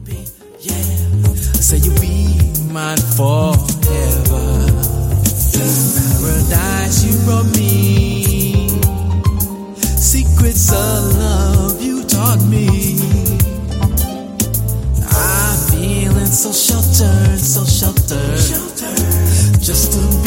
Say you'll be mine forever. Paradise you brought me, secrets of love you taught me. I'm feeling so sheltered, just to